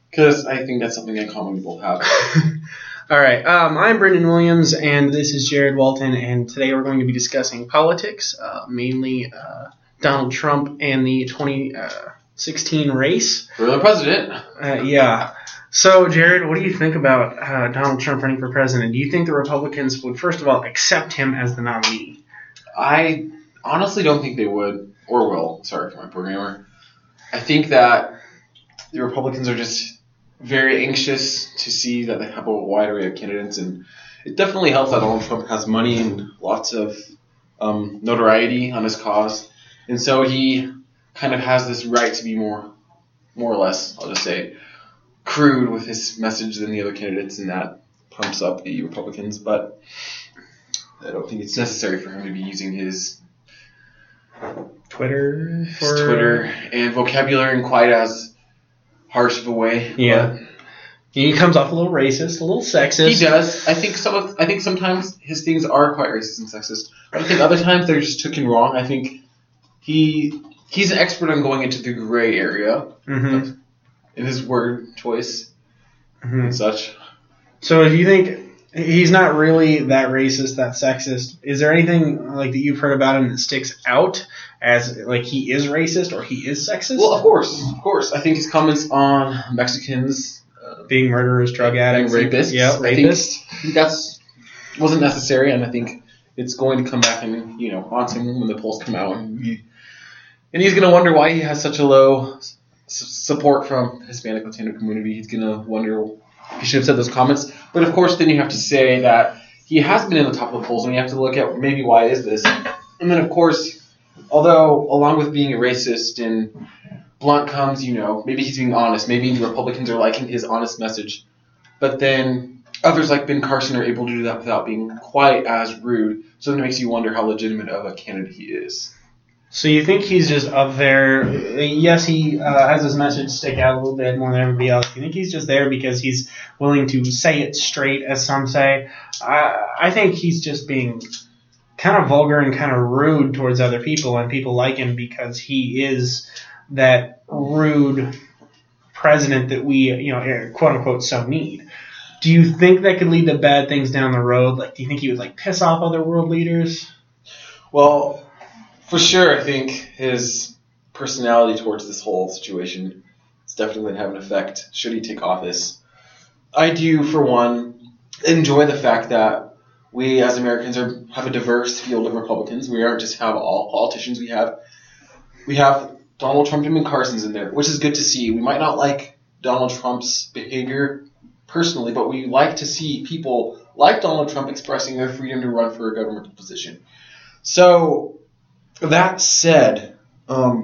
Because I think that's something in common we both have. All right. I'm Brendan Williams, and this is Jared Walton, and today we're going to be discussing politics, mainly Donald Trump and the 2016 race. For the president. Yeah. So, Jared, what do you think about Donald Trump running for president? Do you think the Republicans would, first of all, accept him as the nominee? I honestly don't think they would or will. Sorry for my programmer. I think that the Republicans are just very anxious to see that they have a wide array of candidates, and it definitely helps that Donald Trump has money and lots of notoriety on his cause, and so he kind of has this right to be more or less, I'll just say, crude with his message than the other candidates, and that pumps up the Republicans. But I don't think it's necessary for him to be using his Twitter and vocabulary in quite as harsh of a way. Yeah. He comes off a little racist, a little sexist. He does. I think sometimes his things are quite racist and sexist. I think other times they're just taken wrong. I think he's an expert on going into the gray area in his word choice and such. So if you think he's not really that racist, that sexist, is there anything like that you've heard about him that sticks out as like he is racist or he is sexist? Well, of course. I think his comments on Mexicans being murderers, drug addicts, rapists. Yeah, rapists. I think that's wasn't necessary, and I think it's going to come back and haunt him when the polls come out, and he's going to wonder why he has such a low support from the Hispanic Latino community. He's going to wonder if he should have said those comments. But of course, then you have to say that he has been in the top of the polls, and you have to look at maybe why is this. And then of course, although along with being a racist and blunt comes, maybe he's being honest. Maybe the Republicans are liking his honest message. But then others like Ben Carson are able to do that without being quite as rude. So then it makes you wonder how legitimate of a candidate he is. So you think he's just up there? Yes, he has his message stick out a little bit more than everybody else. You think he's just there because he's willing to say it straight, as some say? I think he's just being kind of vulgar and kind of rude towards other people, and people like him because he is that rude president that we, quote unquote, so need. Do you think that could lead to bad things down the road? Like, do you think he would piss off other world leaders? Well, for sure, I think his personality towards this whole situation is definitely going to have an effect should he take office. I do, for one, enjoy the fact that we as Americans have a diverse field of Republicans. We aren't just have all politicians. We have Donald Trump and Ben Carson's in there, which is good to see. We might not like Donald Trump's behavior personally, but we like to see people like Donald Trump expressing their freedom to run for a governmental position. So, that said, I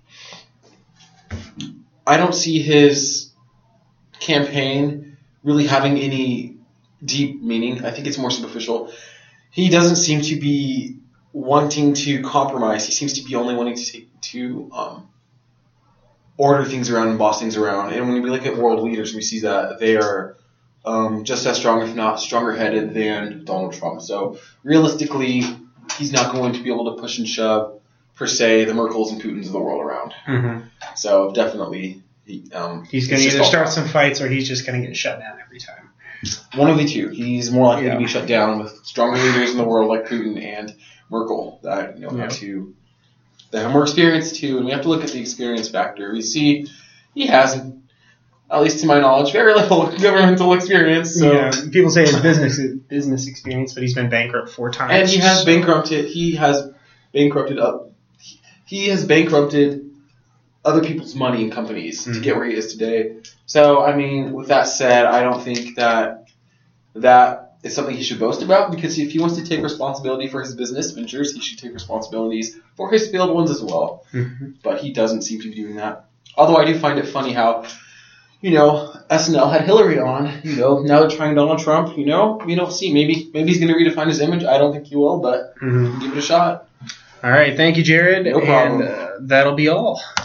don't see his campaign really having any deep meaning. I think it's more superficial. He doesn't seem to be wanting to compromise. He seems to be only wanting to order things around and boss things around. And when we look at world leaders, we see that they are just as strong, if not stronger-headed, than Donald Trump. So realistically, he's not going to be able to push and shove, per se, the Merkels and Putins of the world around. So definitely, he's going to either start some fights or he's just going to get shut down every time. One of the two. He's more likely to be shut down with stronger leaders in the world like Putin and Merkel that have more experience too. And we have to look at the experience factor. We see he has, at least to my knowledge, very little governmental experience. So. Yeah, people say his business experience, but he's been bankrupt 4 times. And he has bankrupted. He has bankrupted other people's money and companies to get where he is today. So, I mean, with that said, I don't think that is something he should boast about, because if he wants to take responsibility for his business ventures, he should take responsibilities for his failed ones as well. But he doesn't seem to be doing that. Although I do find it funny how, SNL had Hillary on, now they're trying Donald Trump, we don't see. Maybe he's going to redefine his image. I don't think he will, but give it a shot. All right. Thank you, Jared. No problem. And that'll be all.